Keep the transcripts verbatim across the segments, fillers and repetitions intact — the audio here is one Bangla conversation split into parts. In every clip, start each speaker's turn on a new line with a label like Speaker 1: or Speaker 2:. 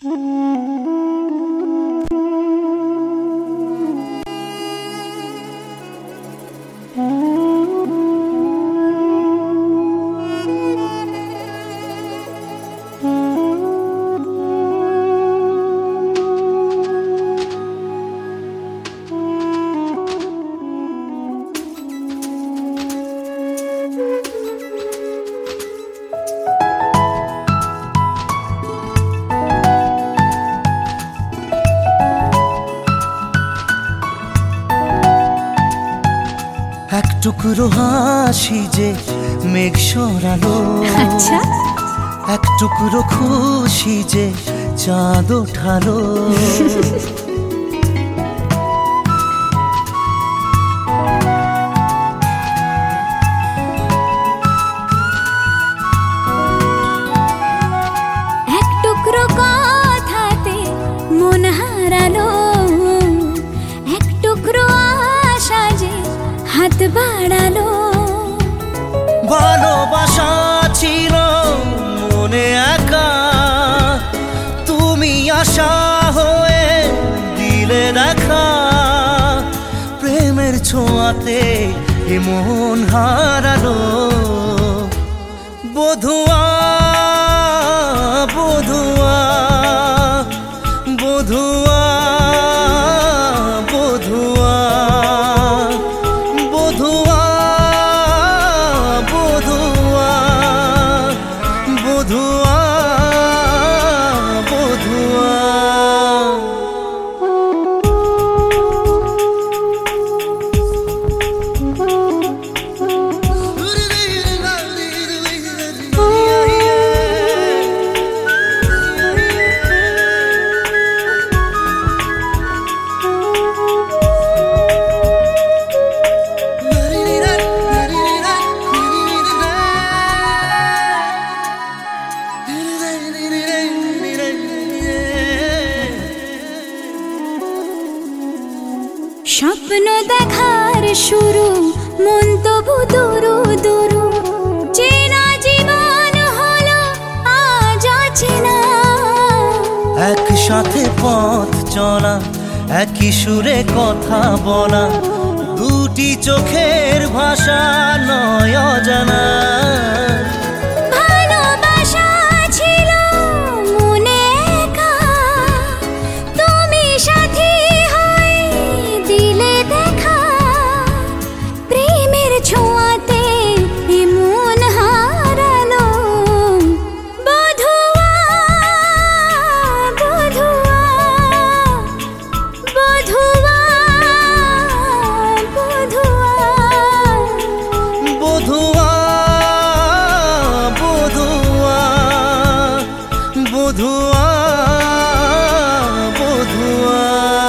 Speaker 1: এক টুকরো হাসি যে মেঘ সরালো,
Speaker 2: আচ্ছা
Speaker 1: এক টুকরো খুশি যে চাঁদ ওঠালো।
Speaker 2: এক টুকরো কথাতে মন হারালো, এক টুকরো আশা যে হাত বাড়ালো।
Speaker 1: ভালোবাসা ছিল মনে একা, তুমি আশা হয়ে দিলে দেখা। প্রেমের ছোঁয়াতে এ মন হারালো। বধুয়া বধুয়া বধুয়া বধুয়া বধুয়া বধুয়া বধুয়া বধুয়া।
Speaker 2: স্বপ্ন দেখার শুরু মন তবু দুরু দুরু, চেনা জীবন হলো আজ অচেনা।
Speaker 1: একসাথে পথ চলা, একই সুরে কথা বলা, দুটি চোখের ভাষা নয় অজানা।
Speaker 2: ভালোবাসা ছিল মনে একা, তুমি সাথী হয়ে দিলে দেখা। প্রেমের ছোঁয়াতে এ মন হারালো। বধুয়া বধুয়া বধুয়া বধুয়া
Speaker 1: বধুয়া বধুয়া বধুয়া বধুয়া।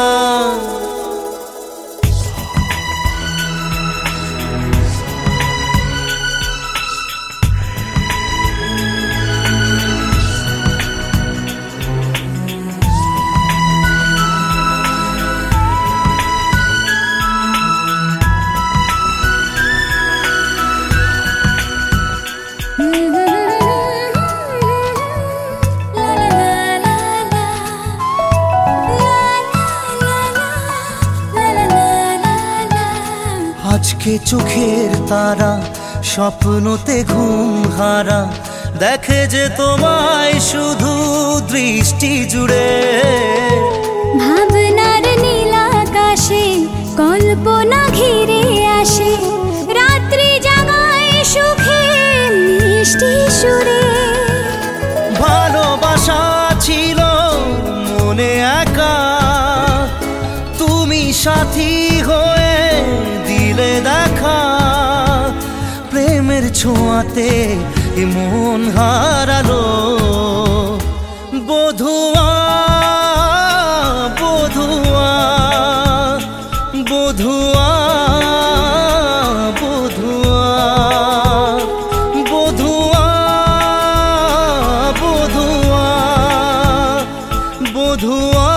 Speaker 1: আজকে চোখের তারা স্বপ্নতে ঘুম হারা, দেখে যে তোমায় শুধু দৃষ্টি জুড়ে।
Speaker 2: ভাবনার নীল আকাশে কল্পনা ঘিরে আসে, রাত্রি জাগায় সুখে মিষ্টি সুরে।
Speaker 1: ভালোবাসা ছিল মনে একা, তুমি সাথী হয়ে দিলে দেখা। প্রেমের ছোঁয়াতে এ মন হারালো। বধুয়া বধুয়া বধুয়া বধুয়া বধুয়া বধুয়া বধুয়া